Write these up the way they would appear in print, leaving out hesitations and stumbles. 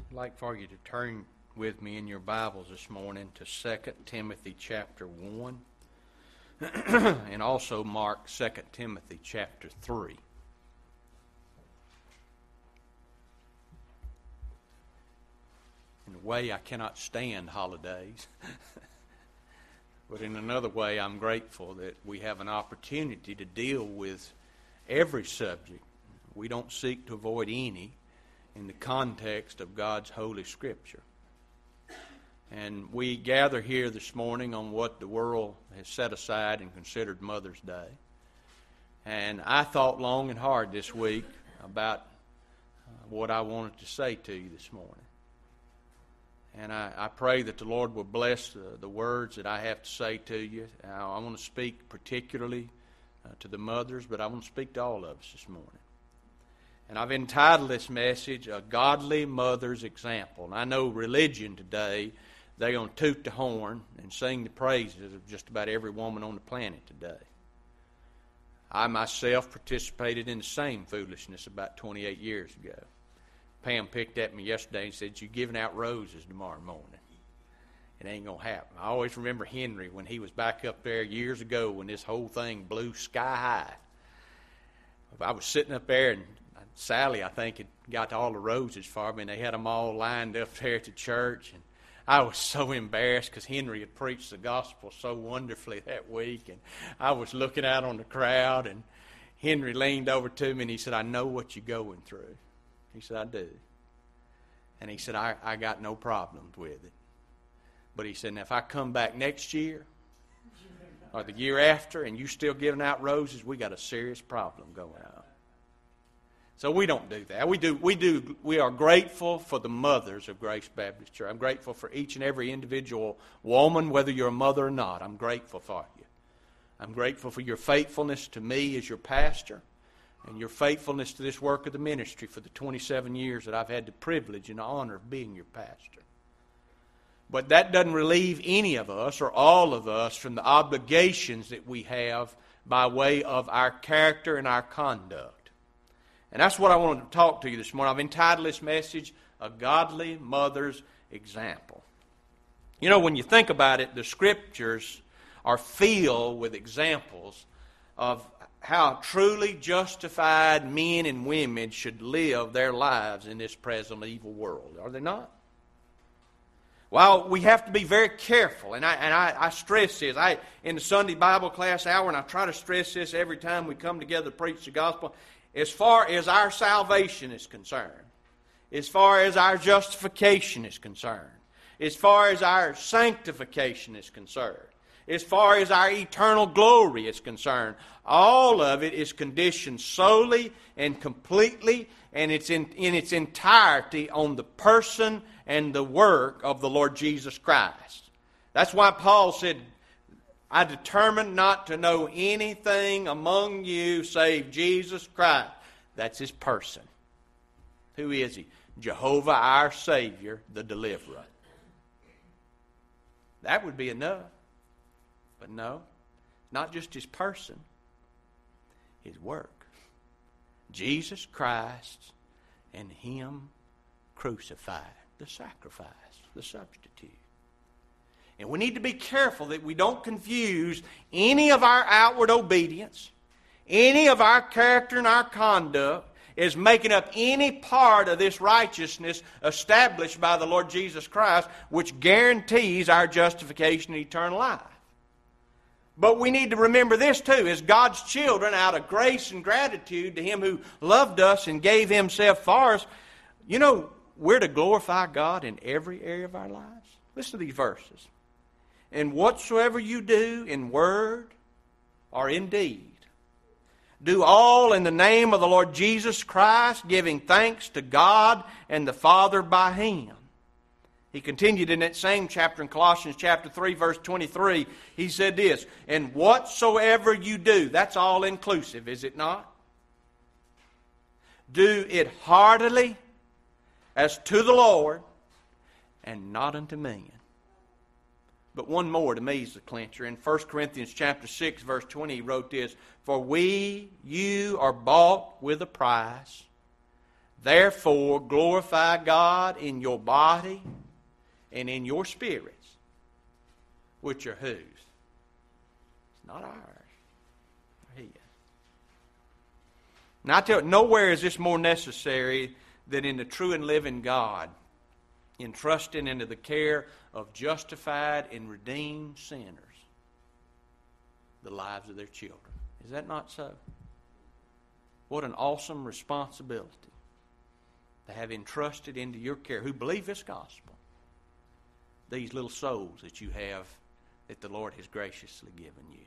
I'd like for you to turn with me in your Bibles this morning to 2 Timothy chapter 1 and also mark 2 Timothy chapter 3. In a way, I cannot stand holidays. But in another way, I'm grateful that we have an opportunity to deal with every subject. We don't seek to avoid any in the context of God's Holy Scripture. And we gather here this morning on what the world has set aside and considered Mother's Day. And I thought long and hard this week about what I wanted to say to you this morning. And I pray that the Lord will bless the words that I have to say to you. I want to speak particularly to the mothers, but I want to speak to all of us this morning. And I've entitled this message, A Godly Mother's Example. And I know religion today, they're going to toot the horn and sing the praises of just about every woman on the planet today. I myself participated in the same foolishness about 28 years ago. Pam picked at me yesterday and said, "You're giving out roses tomorrow morning. It ain't going to happen." I always remember Henry when he was back up there years ago when this whole thing blew sky high. I was sitting up there, and Sally, I think, had got all the roses for me, and they had them all lined up there at the church. And I was so embarrassed because Henry had preached the gospel so wonderfully that week. And I was looking out on the crowd, and Henry leaned over to me, and he said, "I know what you're going through." He said, "I do." And he said, I got no problems with it. But he said, "Now, if I come back next year or the year after and you still giving out roses, we got a serious problem going on." So we don't do that. We are grateful for the mothers of Grace Baptist Church. I'm grateful for each and every individual woman, whether you're a mother or not. I'm grateful for you. I'm grateful for your faithfulness to me as your pastor, and your faithfulness to this work of the ministry for the 27 years that I've had the privilege and the honor of being your pastor. But that doesn't relieve any of us or all of us from the obligations that we have by way of our character and our conduct. And that's what I wanted to talk to you this morning. I've entitled this message, A Godly Mother's Example. You know, when you think about it, the Scriptures are filled with examples of how truly justified men and women should live their lives in this present evil world. Are they not? Well, we have to be very careful, and I stress this. In the Sunday Bible class hour, and I try to stress this every time we come together to preach the gospel, as far as our salvation is concerned, as far as our justification is concerned, as far as our sanctification is concerned, as far as our eternal glory is concerned, all of it is conditioned solely and completely, and it's in its entirety on the person and the work of the Lord Jesus Christ. That's why Paul said, "I determined not to know anything among you save Jesus Christ." That's His person. Who is He? Jehovah our Savior, the Deliverer. That would be enough. But no, not just His person, His work. Jesus Christ and Him crucified, the sacrifice, the substitute. And we need to be careful that we don't confuse any of our outward obedience, any of our character and our conduct as making up any part of this righteousness established by the Lord Jesus Christ, which guarantees our justification and eternal life. But we need to remember this too, as God's children, out of grace and gratitude to Him who loved us and gave Himself for us, you know, we're to glorify God in every area of our lives. Listen to these verses. "And whatsoever you do in word or in deed, do all in the name of the Lord Jesus Christ, giving thanks to God and the Father by Him." He continued in that same chapter in Colossians chapter 3, verse 23. He said this, "And whatsoever you do," that's all inclusive, is it not? "Do it heartily as to the Lord and not unto men." But one more to me is the clincher. In 1 Corinthians chapter 6, verse 20, he wrote this, "For you are bought with a price. Therefore, glorify God in your body and in your spirits, which are whose? It's not ours. They're His. Now I tell you, nowhere is this more necessary than in the true and living God, entrusting into the care of justified and redeemed sinners the lives of their children. Is that not so? What an awesome responsibility to have entrusted into your care, who believe this gospel, these little souls that you have that the Lord has graciously given you.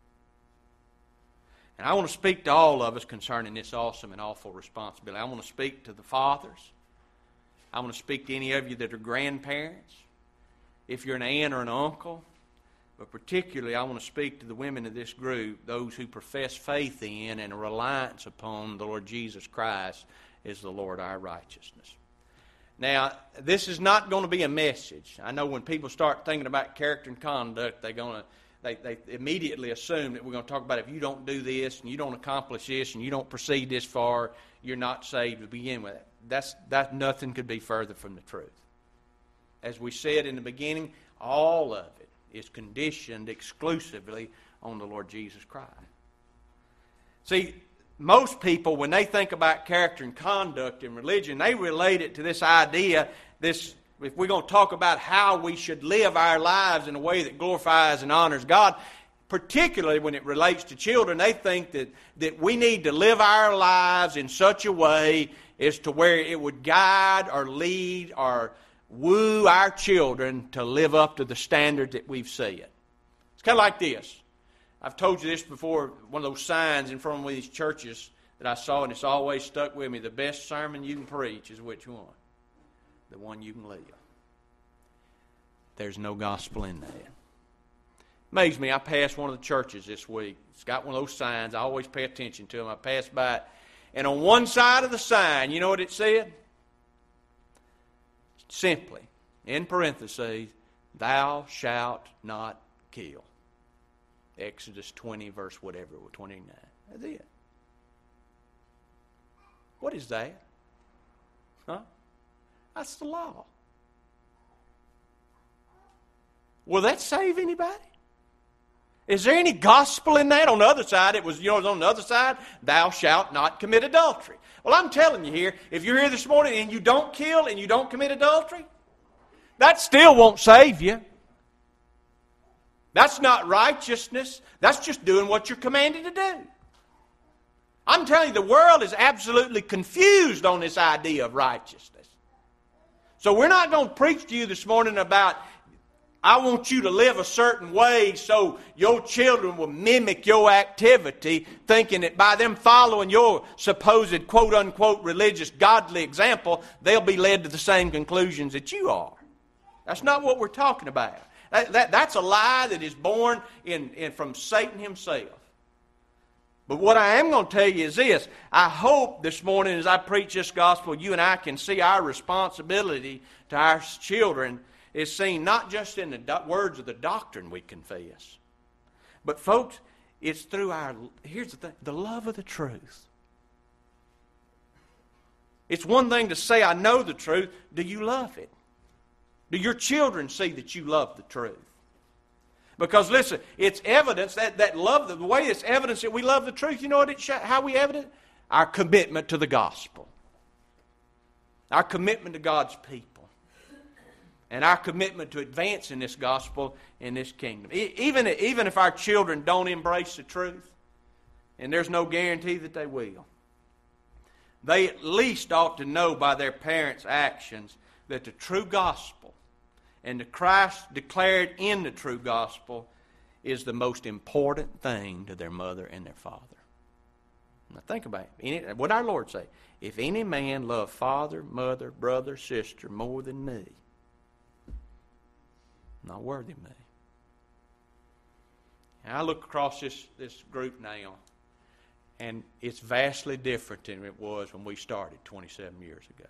And I want to speak to all of us concerning this awesome and awful responsibility. I want to speak to the fathers. I want to speak to any of you that are grandparents, if you're an aunt or an uncle. But particularly, I want to speak to the women of this group, those who profess faith in and a reliance upon the Lord Jesus Christ as the Lord our righteousness. Now, this is not going to be a message. I know when people start thinking about character and conduct, they immediately assume that we're going to talk about if you don't do this and you don't accomplish this and you don't proceed this far, you're not saved to begin with. That nothing could be further from the truth. As we said in the beginning, all of it is conditioned exclusively on the Lord Jesus Christ. See, most people, when they think about character and conduct in religion, they relate it to this idea, if we're going to talk about how we should live our lives in a way that glorifies and honors God, particularly when it relates to children, they think that we need to live our lives in such a way as to where it would guide or lead or woo our children to live up to the standard that we've set. It's kind of like this. I've told you this before, one of those signs in front of one of these churches that I saw, and it's always stuck with me. The best sermon you can preach is which one? The one you can live. There's no gospel in that. Amazed me, I passed one of the churches this week. It's got one of those signs. I always pay attention to them. I passed by it. And on one side of the sign, you know what it said? Simply, in parentheses, thou shalt not kill. Exodus 20, verse whatever, 29. That's it. What is that? Huh? That's the law. Will that save anybody? Is there any gospel in that? On the other side, it was on the other side, thou shalt not commit adultery. Well, I'm telling you here, if you're here this morning and you don't kill and you don't commit adultery, that still won't save you. That's not righteousness. That's just doing what you're commanded to do. I'm telling you, the world is absolutely confused on this idea of righteousness. So we're not going to preach to you this morning about, I want you to live a certain way so your children will mimic your activity, thinking that by them following your supposed quote-unquote religious, godly example, they'll be led to the same conclusions that you are. That's not what we're talking about. That's a lie that is born from Satan himself. But what I am going to tell you is this. I hope this morning as I preach this gospel, you and I can see our responsibility to our children is seen not just in the words of the doctrine we confess, but folks, it's through here's the thing, the love of the truth. It's one thing to say, I know the truth. Do you love it? Do your children see that you love the truth? Because listen, it's evidence that love, the way it's evidence that we love the truth, you know what how we evidence? Our commitment to the gospel. Our commitment to God's people. And our commitment to advancing this gospel in this kingdom. Even if our children don't embrace the truth, and there's no guarantee that they will, they at least ought to know by their parents' actions that the true gospel and the Christ declared in the true gospel is the most important thing to their mother and their father. Now think about it. What our Lord say? If any man love father, mother, brother, sister more than me, not worthy of me. And I look across this group now, and it's vastly different than it was when we started 27 years ago.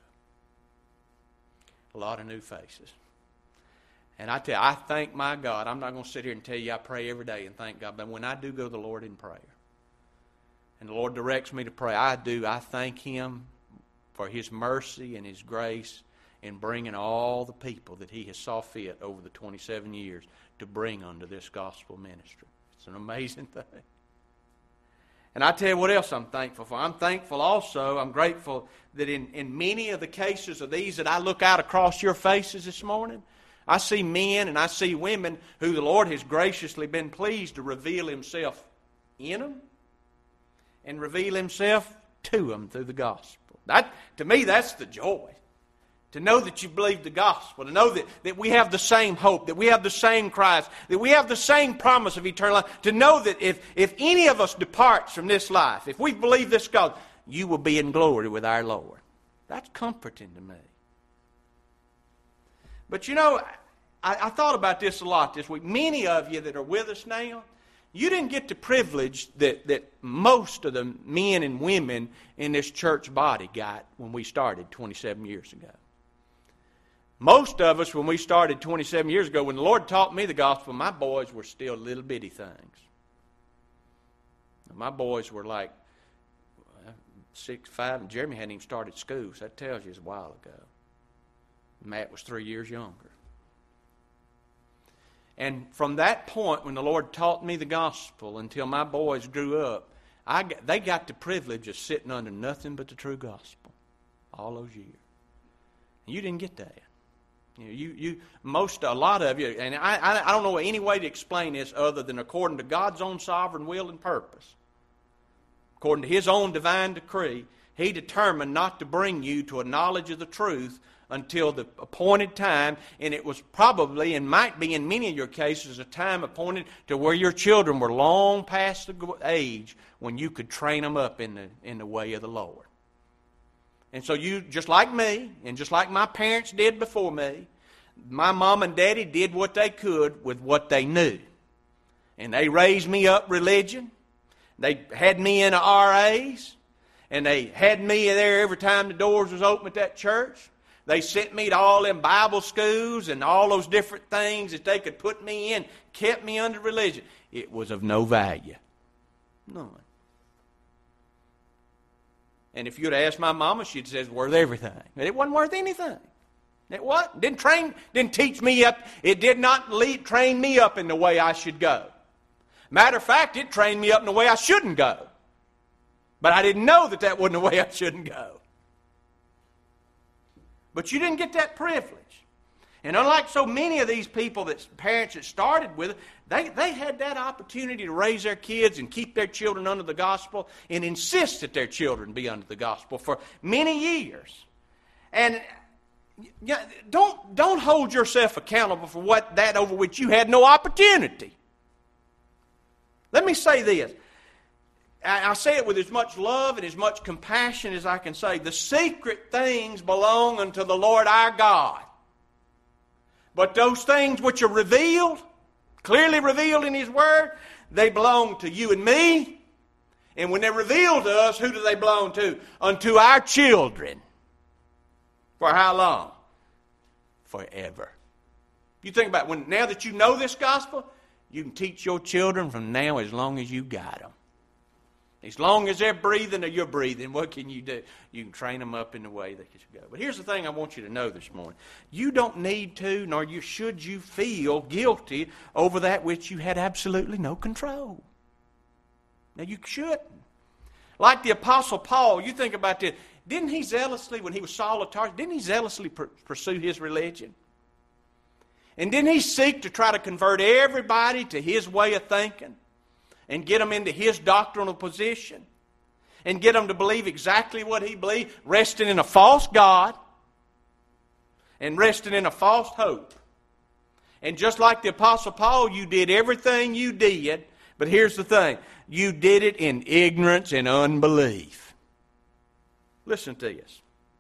A lot of new faces. And I tell you, I thank my God. I'm not going to sit here and tell you I pray every day and thank God. But when I do go to the Lord in prayer, and the Lord directs me to pray, I thank Him for His mercy and His grace in bringing all the people that He has saw fit over the 27 years to bring unto this gospel ministry. It's an amazing thing. And I tell you what else I'm thankful for. I'm thankful also, I'm grateful that in many of the cases of these that I look out across your faces this morning, I see men and I see women who the Lord has graciously been pleased to reveal Himself in them and reveal Himself to them through the gospel. To me, that's the joy. To know that you believe the gospel, to know that we have the same hope, that we have the same Christ, that we have the same promise of eternal life. To know that if any of us departs from this life, if we believe this gospel, you will be in glory with our Lord. That's comforting to me. But you know, I thought about this a lot this week. Many of you that are with us now, you didn't get the privilege that most of the men and women in this church body got when we started 27 years ago. Most of us, when we started 27 years ago, when the Lord taught me the gospel, my boys were still little bitty things. My boys were like 6, 5, and Jeremy hadn't even started school, so that tells you it's a while ago. Matt was 3 years younger. And from that point, when the Lord taught me the gospel until my boys grew up, they got the privilege of sitting under nothing but the true gospel all those years. And you didn't get that. A lot of you, and I don't know any way to explain this other than according to God's own sovereign will and purpose, according to His own divine decree, He determined not to bring you to a knowledge of the truth until the appointed time, and it was probably, and might be in many of your cases, a time appointed to where your children were long past the age when you could train them up in the way of the Lord. And so you, just like me, and just like my parents did before me, my mom and daddy did what they could with what they knew. And they raised me up religion. They had me in the RAs. And they had me there every time the doors was open at that church. They sent me to all them Bible schools and all those different things that they could put me in, kept me under religion. It was of no value. None. And if you'd asked my mama, she'd say it's worth everything. But it wasn't worth anything. It what? Didn't teach me up. It did not train me up in the way I should go. Matter of fact, it trained me up in the way I shouldn't go. But I didn't know that wasn't the way I shouldn't go. But you didn't get that privilege. And unlike so many of these people, parents that started with it, they had that opportunity to raise their kids and keep their children under the gospel and insist that their children be under the gospel for many years. And don't hold yourself accountable for that over which you had no opportunity. Let me say this. I say it with as much love and as much compassion as I can say. The secret things belong unto the Lord our God. But those things which are revealed, clearly revealed in His Word, they belong to you and me. And when they're revealed to us, who do they belong to? Unto our children. For how long? Forever. You think about it, now that you know this gospel, you can teach your children from now as long as you got them. As long as they're breathing or you're breathing, what can you do? You can train them up in the way they should go. But here's the thing I want you to know this morning. You don't need to, nor should you feel guilty over that which you had absolutely no control. Now, you shouldn't. Like the Apostle Paul, you think about this. Didn't he zealously, when he was Saul of Tarsus, didn't he zealously pursue his religion? And didn't he seek to try to convert everybody to his way of thinking? And get them into his doctrinal position. And get them to believe exactly what he believed, resting in a false God. And resting in a false hope. And just like the Apostle Paul, you did everything you did. But here's the thing. You did it in ignorance and unbelief. Listen to this.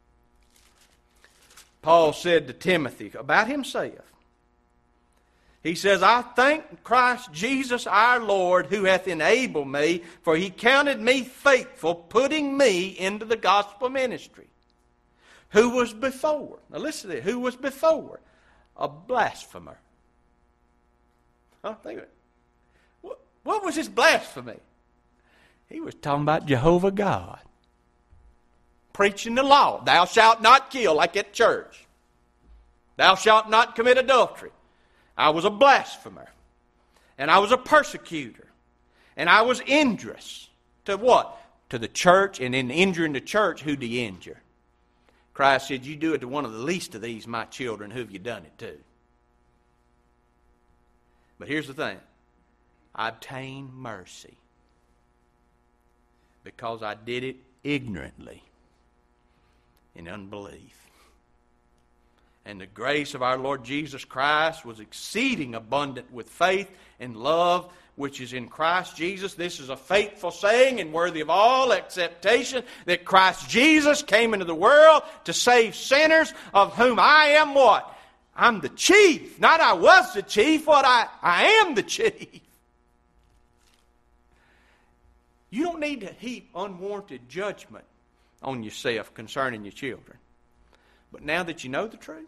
Paul said to Timothy about himself. He says, I thank Christ Jesus our Lord, who hath enabled me, for He counted me faithful, putting me into the gospel ministry. Who was before? Now listen to this. Who was before? A blasphemer. Think of it. What was his blasphemy? He was talking about Jehovah God. preaching the law. Thou shalt not kill, like at church. Thou shalt not commit adultery. I was a blasphemer. And I was a persecutor. And I was injurious. To what? To the church. And in injuring the church, who do you injure? Christ said, you do it to one of the least of these, my children. Who have you done it to? But here's the thing. I obtained mercy because I did it ignorantly in unbelief. And the grace of our Lord Jesus Christ was exceeding abundant with faith and love which is in Christ Jesus. This is a faithful saying and worthy of all acceptation, that Christ Jesus came into the world to save sinners, of whom I am what? I'm the chief. Not I was the chief, what I am the chief. You don't need to heap unwarranted judgment on yourself concerning your children. But now that you know the truth,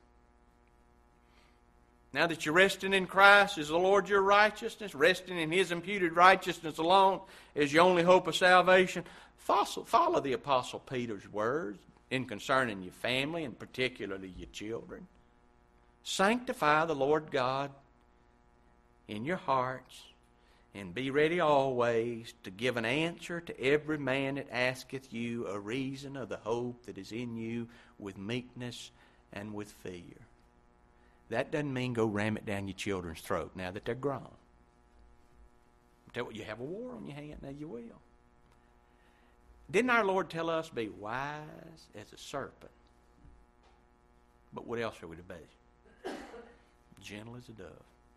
now that you're resting in Christ as the Lord your righteousness, resting in His imputed righteousness alone as your only hope of salvation, follow the Apostle Peter's words in concerning your family and particularly your children. Sanctify the Lord God in your hearts, and be ready always to give an answer to every man that asketh you a reason of the hope that is in you with meekness and with fear. That doesn't mean go ram it down your children's throat now that they're grown. Tell you, you have a war on your hand, now you will. Didn't our Lord tell us be wise as a serpent? But what else are we to be? Gentle as a dove.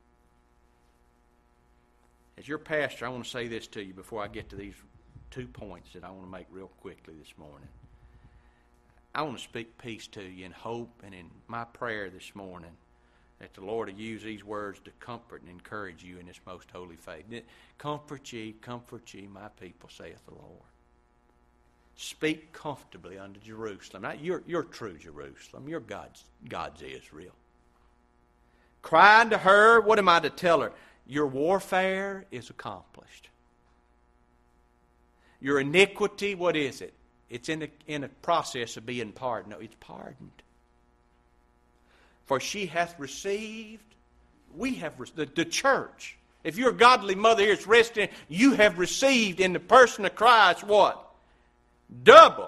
As your pastor, I want to say this to you before I get to these 2 points that I want to make real quickly this morning. I want to speak peace to you in hope, and in my prayer this morning that the Lord will use these words to comfort and encourage you in this most holy faith. Comfort ye, my people, saith the Lord. Speak comfortably unto Jerusalem. Not your true Jerusalem. Your God's Israel. Cry unto her. What am I to tell her? Your warfare is accomplished. Your iniquity, what is it? It's in a process of being pardoned. No, it's pardoned. For she hath received, we have, the church. If you're a godly mother here, it's resting. You have received in the person of Christ what? Double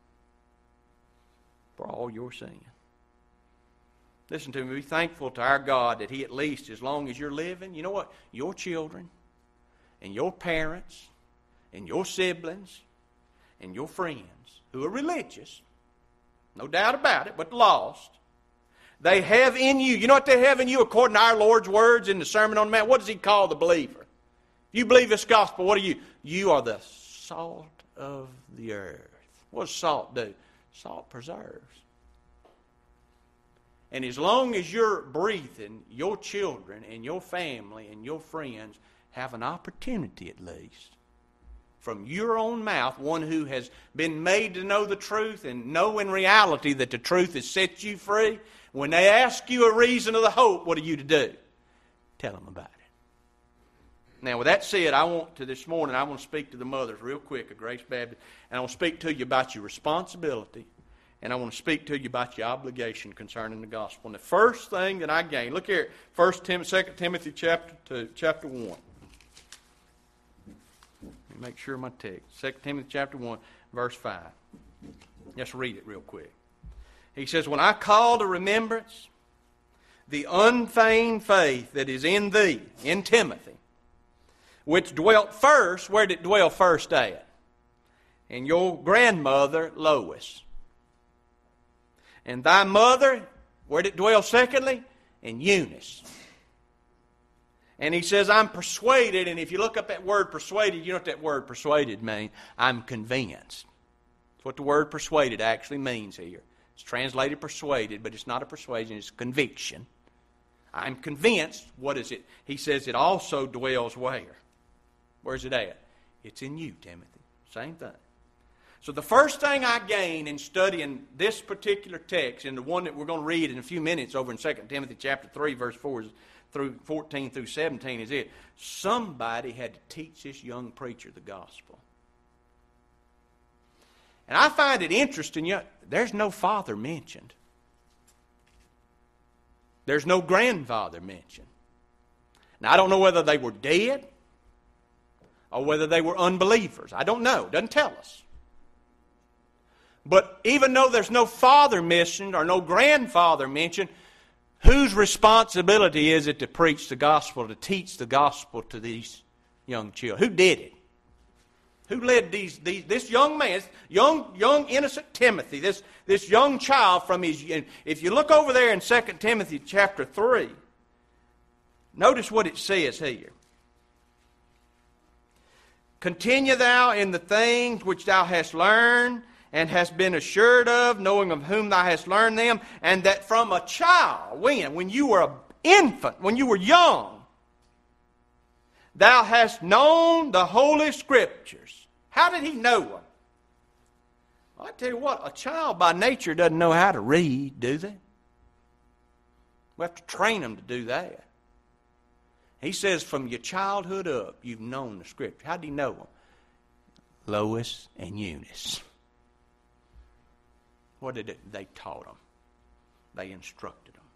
for all your sin. Listen to me. Be thankful to our God that He, at least as long as you're living, you know what? Your children and your parents and your siblings and your friends who are religious, no doubt about it, but lost, they have in you, you know what they have in you according to our Lord's words in the Sermon on the Mount? What does He call the believer? If you believe this gospel, what are you? You are the salt of the earth. What does salt do? Salt preserves. And as long as you're breathing, your children and your family and your friends have an opportunity at least from your own mouth, one who has been made to know the truth and know in reality that the truth has set you free. When they ask you a reason of the hope, what are you to do? Tell them about it. Now, with that said, this morning, I want to speak to the mothers real quick at Grace Baptist, and I want to speak to you about your responsibility, and I want to speak to you about your obligation concerning the gospel. And the first thing that I gained, look here, 2 Timothy chapter 1. Let me make sure my text. 2 Timothy chapter 1, verse 5. Let's read it real quick. He says, when I call to remembrance the unfeigned faith that is in thee, in Timothy, which dwelt first, where did it dwell first at? In your grandmother, Lois. And thy mother, where did it dwell secondly? In Eunice. And he says, I'm persuaded, and if you look up that word persuaded, you know what that word persuaded means? I'm convinced. That's what the word persuaded actually means here. It's translated persuaded, but it's not a persuasion, it's a conviction. I'm convinced, what is it? He says it also dwells where? Where's it at? It's in you, Timothy. Same thing. So the first thing I gain in studying this particular text, and the one that we're going to read in a few minutes over in 2 Timothy chapter 3, verse 4 through 14 through 17 is it. Somebody had to teach this young preacher the gospel. And I find it interesting, there's no father mentioned. There's no grandfather mentioned. Now, I don't know whether they were dead or whether they were unbelievers. I don't know. It doesn't tell us. But even though there's no father mentioned or no grandfather mentioned, whose responsibility is it to preach the gospel, to teach the gospel to these young children? Who did it? Who led this young man, young innocent Timothy, this young child from his... If you look over there in 2 Timothy chapter 3, notice what it says here. Continue thou in the things which thou hast learned and hast been assured of, knowing of whom thou hast learned them, and that from a child, when you were an infant, when you were young, thou hast known the Holy Scriptures. How did he know them? Well, I tell you what, a child by nature doesn't know how to read, do they? We have to train them to do that. He says from your childhood up, you've known the Scripture. How did he know them? Lois and Eunice. What did they taught them? They instructed them.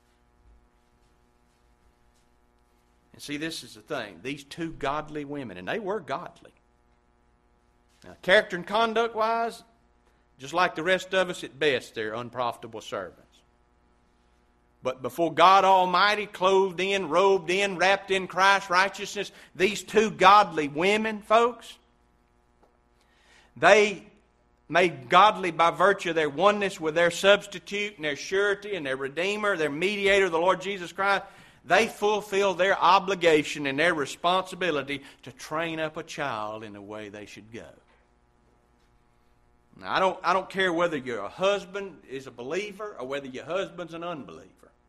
And see, this is the thing. These two godly women, and they were godly. Now, character and conduct-wise, just like the rest of us, at best, they're unprofitable servants. But before God Almighty, clothed in, robed in, wrapped in Christ's righteousness, these two godly women, folks, they made godly by virtue of their oneness with their substitute and their surety and their Redeemer, their mediator, the Lord Jesus Christ. They fulfill their obligation and their responsibility to train up a child in the way they should go. Now, I don't care whether your husband is a believer or whether your husband's an unbeliever.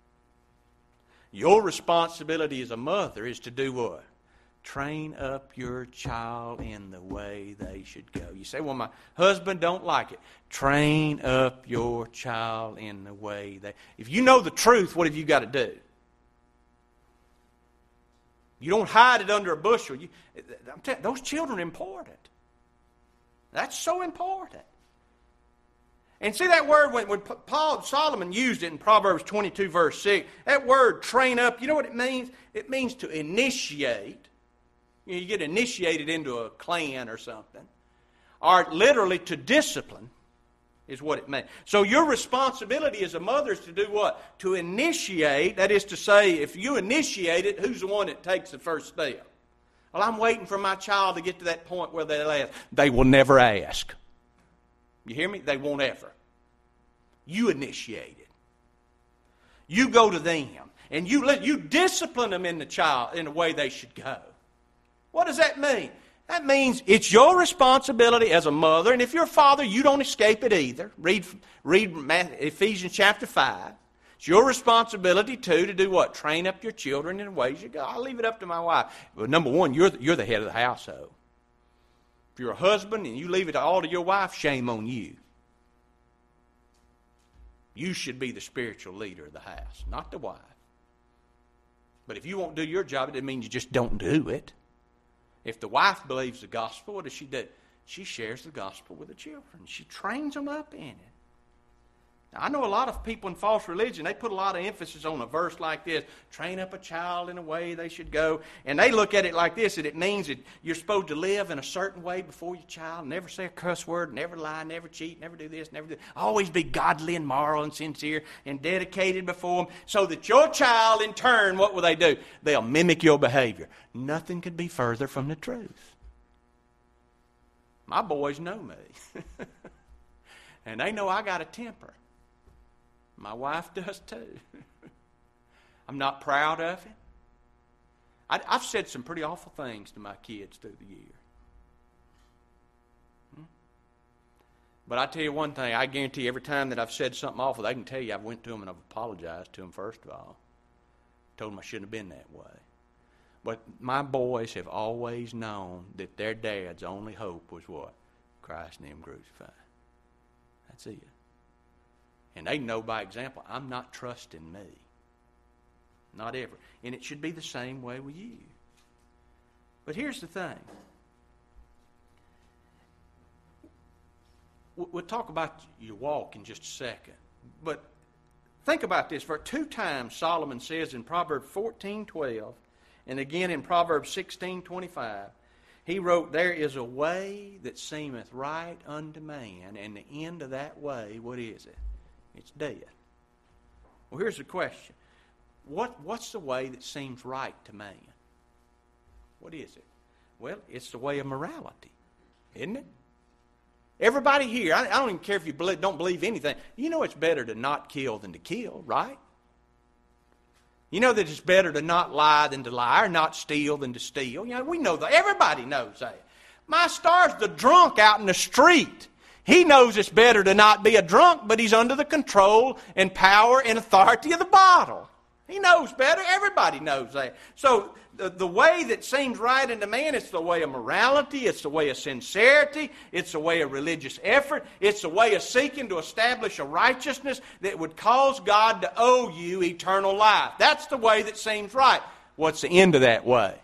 Your responsibility as a mother is to do what? Train up your child in the way they should go. You say, well, my husband don't like it. Train up your child in the way they... If you know the truth, what have you got to do? You don't hide it under a bushel. Those children are important. That's so important. And see that word, when Solomon used it in Proverbs 22, verse 6, that word, train up, you know what it means? It means to initiate. You get initiated into a clan or something. Or literally to discipline is what it means. So your responsibility as a mother is to do what? To initiate. That is to say, if you initiate it, who's the one that takes the first step? Well, I'm waiting for my child to get to that point where they'll ask. They will never ask. You hear me? They won't ever. You initiate it. You go to them. And you discipline them in the way they should go. What does that mean? That means it's your responsibility as a mother, and if you're a father, you don't escape it either. Read Ephesians chapter 5. It's your responsibility, too, to do what? Train up your children in the ways you go. I'll leave it up to my wife. But number one, you're the head of the household. If you're a husband and you leave it all to your wife, shame on you. You should be the spiritual leader of the house, not the wife. But if you won't do your job, it doesn't mean you just don't do it. If the wife believes the gospel, what does she do? She shares the gospel with the children. She trains them up in it. Now, I know a lot of people in false religion, they put a lot of emphasis on a verse like this, train up a child in a way they should go. And they look at it like this, and it means that you're supposed to live in a certain way before your child, never say a cuss word, never lie, never cheat, never do this, never do that. Always be godly and moral and sincere and dedicated before them, so that your child, in turn, what will they do? They'll mimic your behavior. Nothing could be further from the truth. My boys know me. And they know I got a temper. My wife does too. I'm not proud of it. I've said some pretty awful things to my kids through the year. But I tell you one thing, I guarantee every time that I've said something awful, they can tell you I've went to them and I've apologized to them first of all. Told them I shouldn't have been that way. But my boys have always known that their dad's only hope was what? Christ and Him crucified. That's it. And they know by example, I'm not trusting me. Not ever. And it should be the same way with you. But here's the thing. we'll talk about your walk in just a second. But think about this. For 2 times Solomon says in Proverbs 14:12 and again in Proverbs 16:25, he wrote, there is a way that seemeth right unto man, and the end of that way, what is it? It's death. Well, here's the question. What's the way that seems right to man? What is it? Well, it's the way of morality, isn't it? Everybody here, I don't even care if you don't believe anything. You know it's better to not kill than to kill, right? You know that it's better to not lie than to lie, or not steal than to steal. You know, we know that. Everybody knows that. My star's the drunk out in the street. He knows it's better to not be a drunk, but he's under the control and power and authority of the bottle. He knows better. Everybody knows that. So the way that seems right unto man, it's the way of morality, it's the way of sincerity, it's the way of religious effort, it's the way of seeking to establish a righteousness that would cause God to owe you eternal life. That's the way that seems right. What's the end of that way?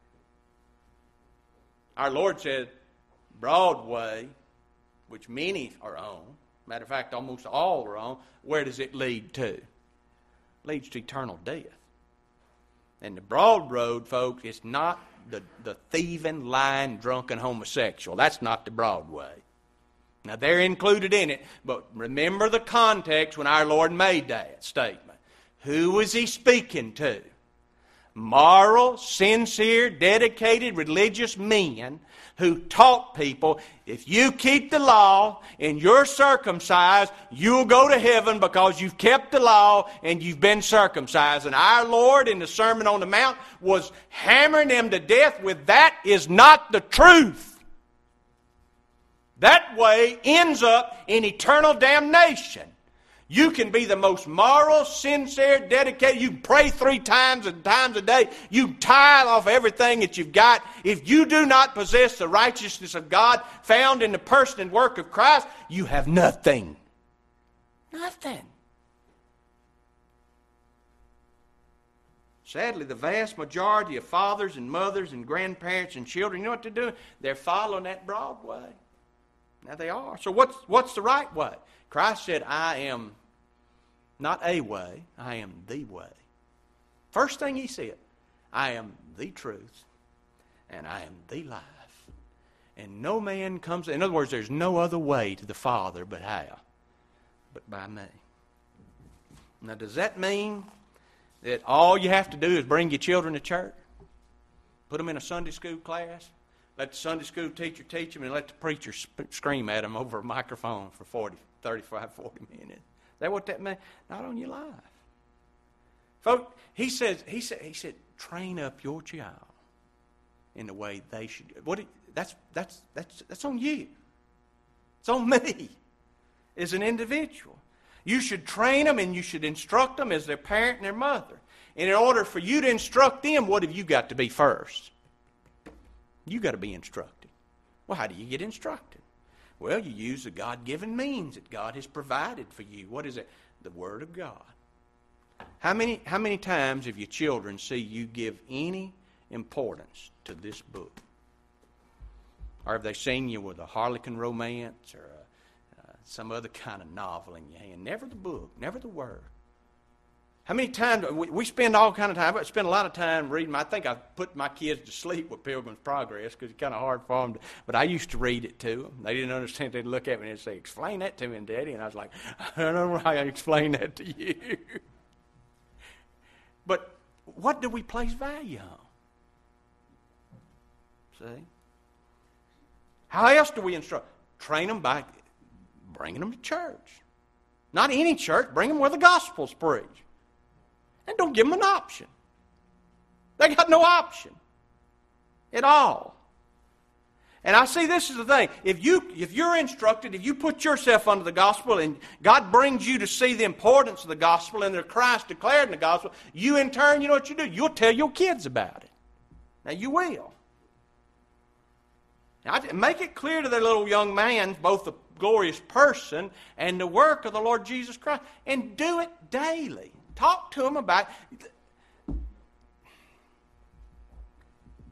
Our Lord said, broad way, which many are on. Matter of fact, almost all are on. Where does it lead to? It leads to eternal death. And the broad road, folks, it's not the thieving, lying, drunken homosexual. That's not the broad way. Now, they're included in it, but remember the context when our Lord made that statement. Who was He speaking to? Moral, sincere, dedicated, religious men who taught people, if you keep the law and you're circumcised, you'll go to heaven because you've kept the law and you've been circumcised. And our Lord in the Sermon on the Mount was hammering them to death with, that is not the truth. That way ends up in eternal damnation. You can be the most moral, sincere, dedicated. You can pray 3 times a day. You tithe off everything that you've got. If you do not possess the righteousness of God found in the person and work of Christ, you have nothing. Nothing. Sadly, the vast majority of fathers and mothers and grandparents and children, you know what they're doing? They're following that broad way. Now they are. So what's the right way? Christ said, I am not a way, I am the way. First thing He said, I am the truth, and I am the life. And no man comes, in other words, there's no other way to the Father but how? But by me. Now, does that mean that all you have to do is bring your children to church? Put them in a Sunday school class? Let the Sunday school teacher teach them and let the preacher scream at them over a microphone for 35, 40 minutes. Is that what that means? Not on your life. Folks, he said, train up your child in the way they should. That's on you. It's on me as an individual. You should train them and you should instruct them as their parent and their mother. And in order for you to instruct them, what have you got to be first? You got to be instructed. Well, how do you get instructed? Well, you use the God-given means that God has provided for you. What is it? The Word of God. How many times have your children see you give any importance to this book? Or have they seen you with a Harlequin romance or some other kind of novel in your hand? Never the book, never the Word. How many times, we spend all kind of time, I spend a lot of time reading. I think I put my kids to sleep with Pilgrim's Progress because it's kind of hard for them. But I used to read it to them. They didn't understand. They'd look at me and say, explain that to me, Daddy. And I was like, I don't know how I explain that to you. But what do we place value on? See? How else do we instruct? Train them by bringing them to church. Not any church. Bring them where the gospel's preached. And don't give them an option. They got no option at all. And I see this is the thing. If you're instructed, if you put yourself under the gospel and God brings you to see the importance of the gospel and the Christ declared in the gospel, you in turn, you know what you do? You'll tell your kids about it. Now you will. Now, make it clear to their little young man, both the glorious person and the work of the Lord Jesus Christ. And do it daily. Talk to them about it.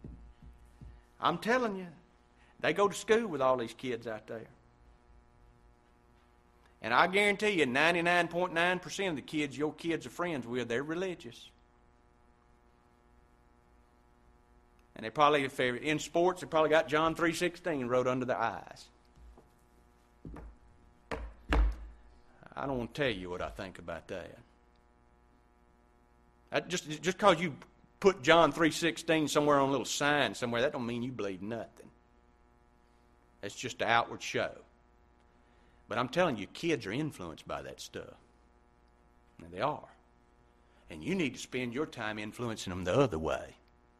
I'm telling you, they go to school with all these kids out there. And I guarantee you, 99.9% of the kids your kids are friends with, they're religious. And they probably, if they're in sports, they probably got John 3:16 wrote under their eyes. I don't want to tell you what I think about that. Just because you put John 3:16 somewhere on a little sign somewhere, that don't mean you believe nothing. That's just an outward show. But I'm telling you, kids are influenced by that stuff. And they are. And you need to spend your time influencing them the other way.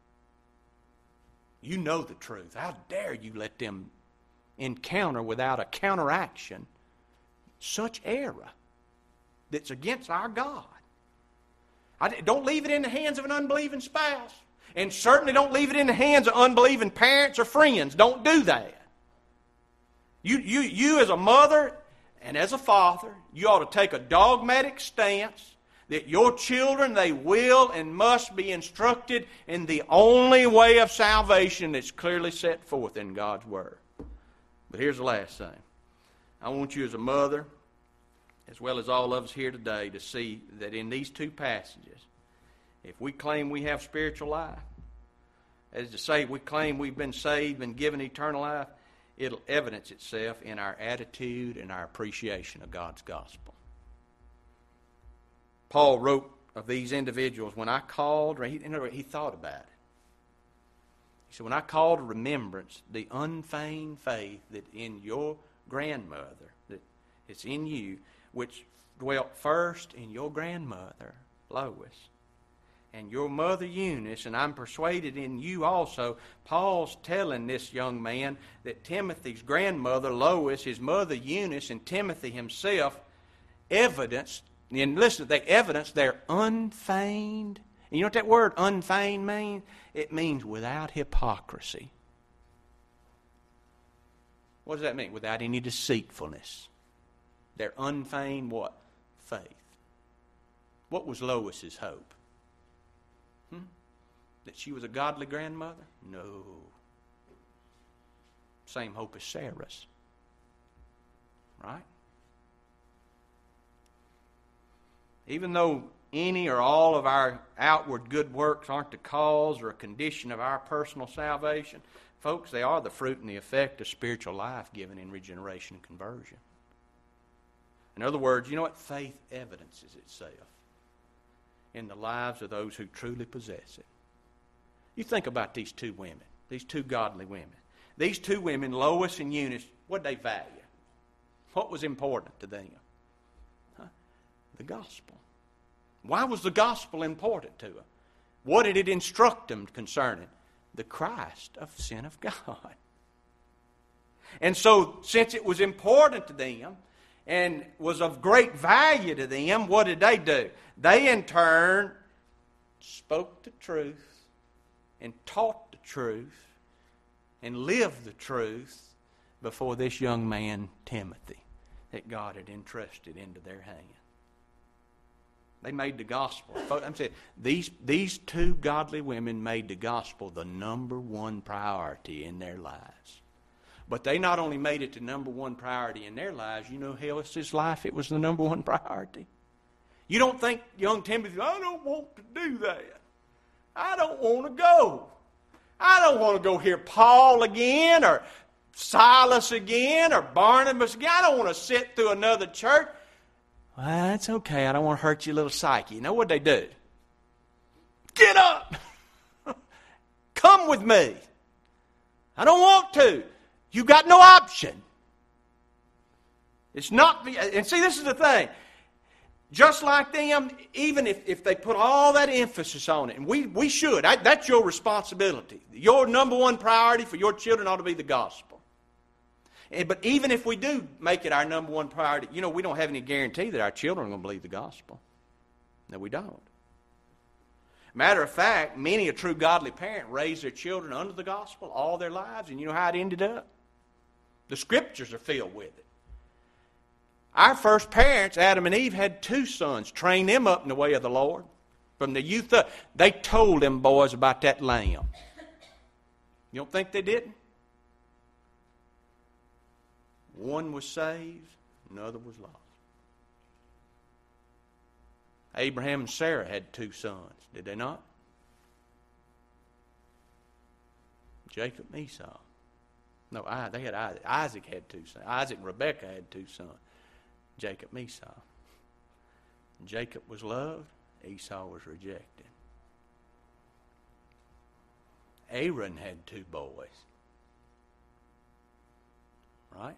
You know the truth. How dare you let them encounter without a counteraction such error that's against our God? Don't leave it in the hands of an unbelieving spouse. And certainly don't leave it in the hands of unbelieving parents or friends. Don't do that. You as a mother and as a father, you ought to take a dogmatic stance that your children, they will and must be instructed in the only way of salvation that's clearly set forth in God's Word. But here's the last thing. I want you as a mother, as well as all of us here today, to see that in these two passages, if we claim we have spiritual life, that is to say, we claim we've been saved and given eternal life, it'll evidence itself in our attitude and our appreciation of God's gospel. Paul wrote of these individuals, when I called, he thought about it. He said, when I call to remembrance the unfeigned faith that in your grandmother, that it's in you, which dwelt first in your grandmother, Lois, and your mother Eunice, and I'm persuaded in you also. Paul's telling this young man that Timothy's grandmother, Lois, his mother Eunice, and Timothy himself evidenced, and listen, they evidenced their unfeigned. And you know what that word unfeigned means? It means without hypocrisy. What does that mean? Without any deceitfulness. Their unfeigned what? Faith. What was Lois's hope? That she was a godly grandmother? No. Same hope as Sarah's. Right? Even though any or all of our outward good works aren't the cause or a condition of our personal salvation, folks, they are the fruit and the effect of spiritual life given in regeneration and conversion. In other words, you know what? Faith evidences itself in the lives of those who truly possess it. You think about these two women, these two godly women. These two women, Lois and Eunice, what did they value? What was important to them? The gospel. Why was the gospel important to them? What did it instruct them concerning? The Christ of Son of God. And so, since it was important to them and was of great value to them, what did they do? They, in turn, spoke the truth and taught the truth and lived the truth before this young man, Timothy, that God had entrusted into their hand. They made the gospel. I'm saying these two godly women made the gospel the number one priority in their lives. But they not only made it the number one priority in their lives, you know, Hillis's life, it was the number one priority. You don't think young Timothy, I don't want to do that. I don't want to go. I don't want to go hear Paul again or Silas again or Barnabas again. I don't want to sit through another church. Well, that's okay. I don't want to hurt your little psyche. You know what they do? Get up! Come with me. I don't want to. You got no option. It's not, and see, this is the thing. Just like them, even if they put all that emphasis on it, and we should, that's your responsibility. Your number one priority for your children ought to be the gospel. But even if we do make it our number one priority, you know, we don't have any guarantee that our children are going to believe the gospel. No, we don't. Matter of fact, many a true godly parent raised their children under the gospel all their lives, and you know how it ended up? The scriptures are filled with it. Our first parents, Adam and Eve, had two sons, trained them up in the way of the Lord. From the youth up, they told them boys about that lamb. You don't think they didn't? One was saved, another was lost. Abraham and Sarah had 2 sons, did they not? Jacob and Esau. No, they had Isaac. Isaac had 2 sons. Isaac and Rebekah had 2 sons. Jacob and Esau. Jacob was loved. Esau was rejected. Aaron had 2 boys. Right?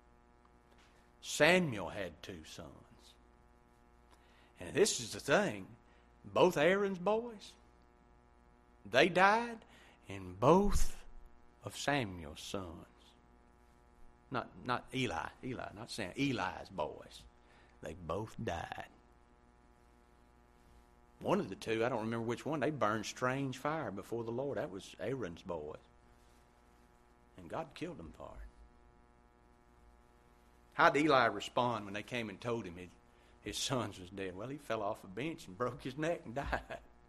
Samuel had 2 sons. And this is the thing. Both Aaron's boys, they died, and both of Samuel's sons. Not Eli, not Sam. Eli's boys. They both died. One of the 2, I don't remember which one, they burned strange fire before the Lord. That was Aaron's boys. And God killed them for it. How did Eli respond when they came and told him his sons was dead? Well, he fell off a bench and broke his neck and died.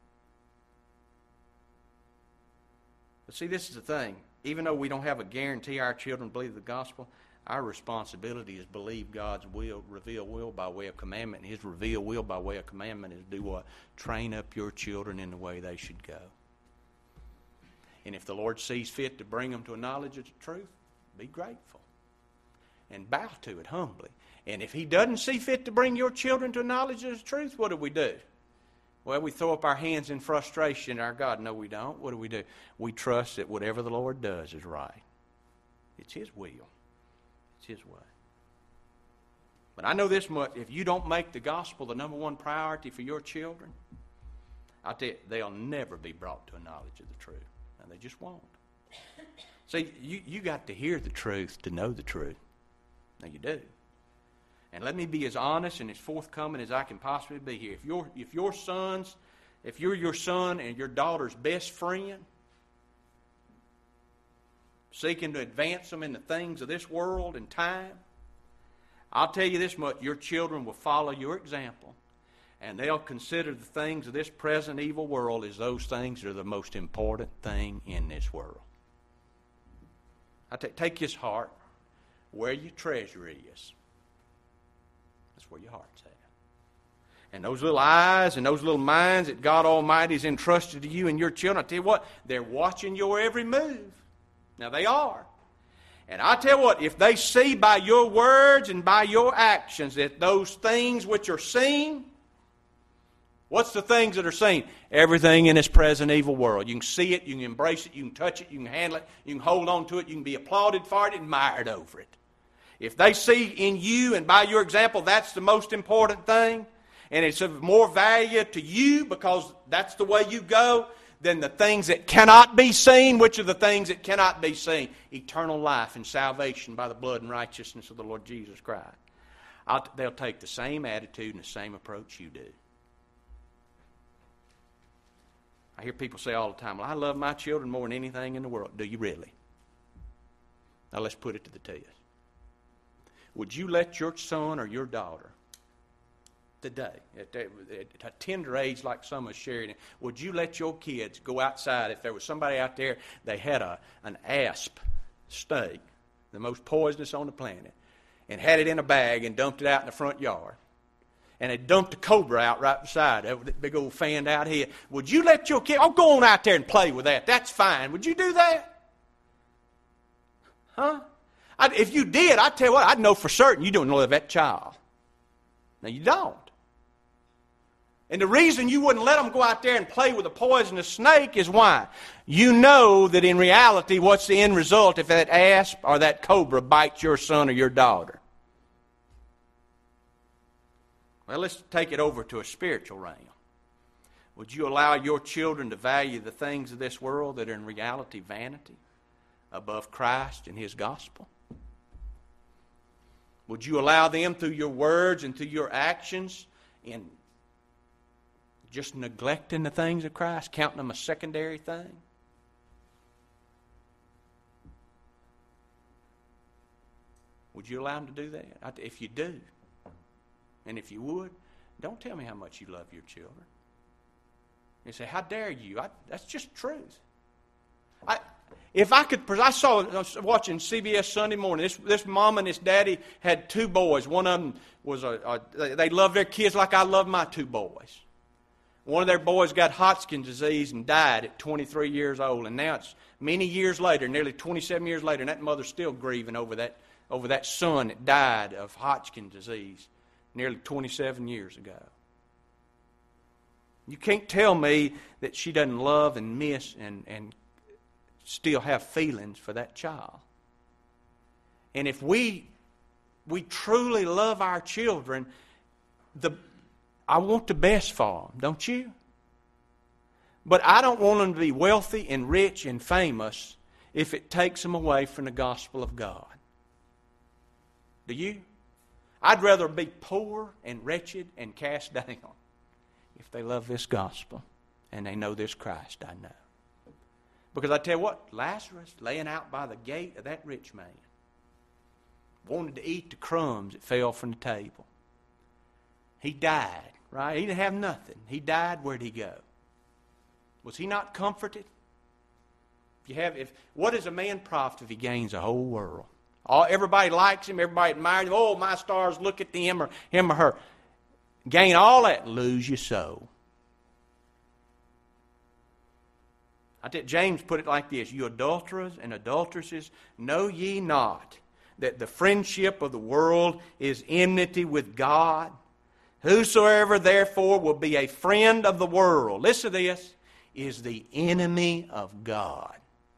But see, this is the thing. Even though we don't have a guarantee our children believe the gospel, our responsibility is believe God's will, revealed will by way of commandment. And His revealed will by way of commandment is do what? Train up your children in the way they should go. And if the Lord sees fit to bring them to a knowledge of the truth, be grateful. And bow to it humbly. And if He doesn't see fit to bring your children to a knowledge of the truth, what do? Well, we throw up our hands in frustration at our God. No, we don't. What do? We trust that whatever the Lord does is right. It's His will. It's His way. But I know this much. If you don't make the gospel the number one priority for your children, I'll tell you, they'll never be brought to a knowledge of the truth. And they just won't. See, you got to hear the truth to know the truth. Now you do. And let me be as honest and as forthcoming as I can possibly be here. If you're your son and your daughter's best friend, seeking to advance them in the things of this world and time, I'll tell you this much, your children will follow your example, and they'll consider the things of this present evil world as those things that are the most important thing in this world. Take his heart where your treasure is. That's where your heart's at. And those little eyes and those little minds that God Almighty has entrusted to you and your children, I tell you what, they're watching your every move. Now they are. And I tell you what, if they see by your words and by your actions that those things which are seen, what's the things that are seen? Everything in this present evil world. You can see it, you can embrace it, you can touch it, you can handle it, you can hold on to it, you can be applauded for it, admired over it. If they see in you and by your example that's the most important thing, and it's of more value to you because that's the way you go, than the things that cannot be seen. Which are the things that cannot be seen? Eternal life and salvation by the blood and righteousness of the Lord Jesus Christ. They'll take the same attitude and the same approach you do. I hear people say all the time, well, I love my children more than anything in the world. Do you really? Now let's put it to the test. Would you let your son or your daughter today, at a tender age like some are sharing, would you let your kids go outside if there was somebody out there, they had an asp snake, the most poisonous on the planet, and had it in a bag and dumped it out in the front yard, and they dumped a cobra out right beside it, that big old fanned out head, would you let your kid, go on out there and play with that, that's fine, would you do that? Huh? If you did, I tell you what, I'd know for certain you don't love that child. Now you don't. And the reason you wouldn't let them go out there and play with a poisonous snake is why? You know that in reality, what's the end result if that asp or that cobra bites your son or your daughter? Well, let's take it over to a spiritual realm. Would you allow your children to value the things of this world that are in reality vanity above Christ and His gospel? Would you allow them through your words and through your actions in just neglecting the things of Christ, counting them a secondary thing? Would you allow them to do that? If you do, and if you would, don't tell me how much you love your children. You say, how dare you? That's just truth. If I could, I was watching CBS Sunday morning. This mom and this daddy had two boys. One of them was they loved their kids like I love my two boys. One of their boys got Hodgkin's disease and died at 23 years old. And now it's many years later, nearly 27 years later, and that mother's still grieving over that son that died of Hodgkin's disease nearly 27 years ago. You can't tell me that she doesn't love and miss and still have feelings for that child. And if we truly love our children, I want the best for them, don't you? But I don't want them to be wealthy and rich and famous if it takes them away from the gospel of God. Do you? I'd rather be poor and wretched and cast down if they love this gospel and they know this Christ I know. Because I tell you what, Lazarus laying out by the gate of that rich man wanted to eat the crumbs that fell from the table. He died, right? He didn't have nothing. He died. Where'd he go? Was he not comforted? What does a man profit if he gains the whole world? Everybody likes him. Everybody admires him. Oh, my stars, look at him or her. Gain all that, lose your soul. James put it like this: you adulterers and adulteresses, know ye not that the friendship of the world is enmity with God? Whosoever therefore will be a friend of the world, listen to this, is the enemy of God.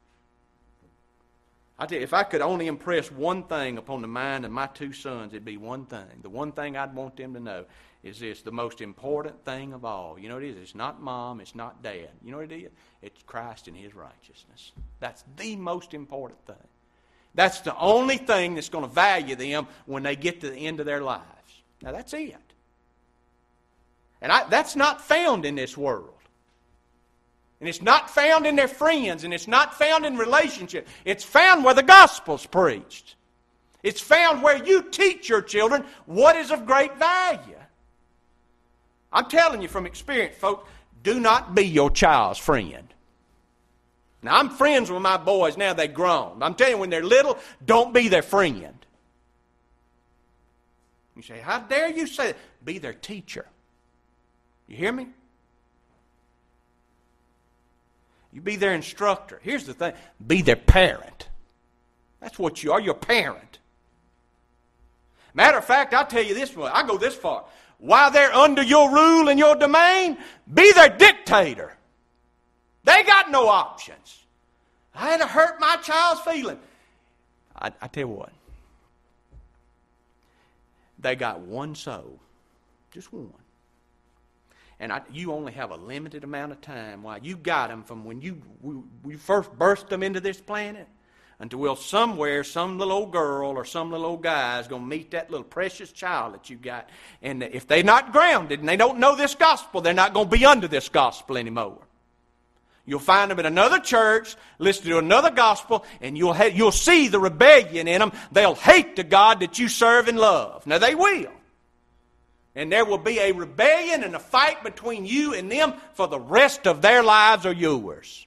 I tell you, if I could only impress one thing upon the mind of my two sons, it'd be one thing. The one thing I'd want them to know is this: the most important thing of all. You know what it is? It's not mom, it's not dad. You know what it is? It's Christ and His righteousness. That's the most important thing. That's the only thing that's going to value them when they get to the end of their lives. Now that's it. And that's not found in this world. And it's not found in their friends, and it's not found in relationships. It's found where the gospel's preached. It's found where you teach your children what is of great value. I'm telling you from experience, folks, do not be your child's friend. Now, I'm friends with my boys now they're grown. I'm telling you, when they're little, don't be their friend. You say, how dare you say that? Be their teacher. You hear me? You be their instructor. Here's the thing. Be their parent. That's what you are. You're a parent. Matter of fact, I'll tell you this one. I go this far. While they're under your rule and your domain, be their dictator. They got no options. I had to hurt my child's feeling. I tell you what. They got one soul. Just one. And you only have a limited amount of time while you got them from when you first burst them into this planet until somewhere some little old girl or some little old guy is going to meet that little precious child that you got. And if they're not grounded and they don't know this gospel, they're not going to be under this gospel anymore. You'll find them in another church, listen to another gospel, and you'll see the rebellion in them. They'll hate the God that you serve and love. Now they will. And there will be a rebellion and a fight between you and them for the rest of their lives or yours.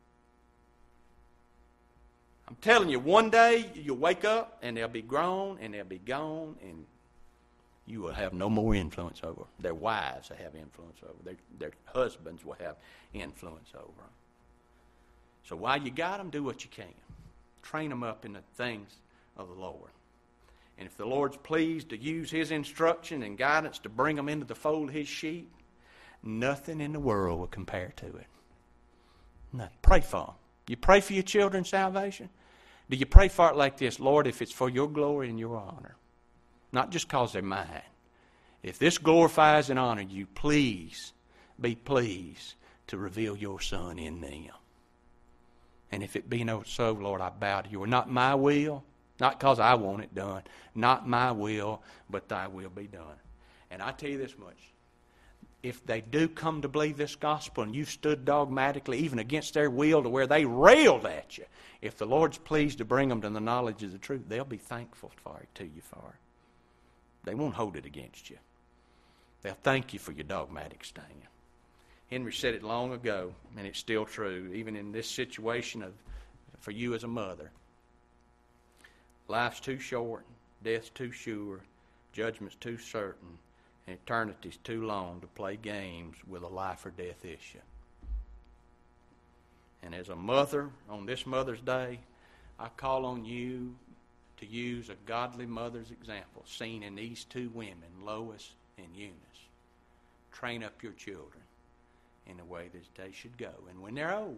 I'm telling you, one day you'll wake up and they'll be grown and they'll be gone and you will have no more influence over them. Their wives will have influence over them. Their husbands will have influence over them. So while you got them, do what you can. Train them up in the things of the Lord. And if the Lord's pleased to use His instruction and guidance to bring them into the fold of His sheep, nothing in the world will compare to it. Nothing. Pray for them. You pray for your children's salvation? Do you pray for it like this? Lord, if it's for your glory and your honor, not just because they're mine. If this glorifies and honors you, please be pleased to reveal your Son in them. And if it be no so, Lord, I bow to you. Not my will, not because I want it done. Not my will, but thy will be done. And I tell you this much. If they do come to believe this gospel and you've stood dogmatically, even against their will, to where they railed at you, if the Lord's pleased to bring them to the knowledge of the truth, they'll be thankful to you for it. They won't hold it against you. They'll thank you for your dogmatic stand. Henry said it long ago, and it's still true. Even in this situation of for you as a mother. Life's too short, death's too sure, judgment's too certain, and eternity's too long to play games with a life or death issue. And as a mother, on this Mother's Day, I call on you to use a godly mother's example seen in these two women, Lois and Eunice. Train up your children in the way that they should go. And when they're old,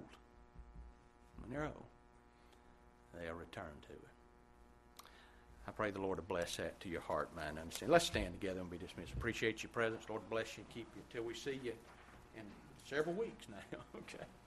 they'll return to it. I pray the Lord to bless that to your heart, mind, and understanding. Let's stand together and be dismissed. Appreciate your presence. Lord bless you and keep you until we see you in several weeks now. Okay.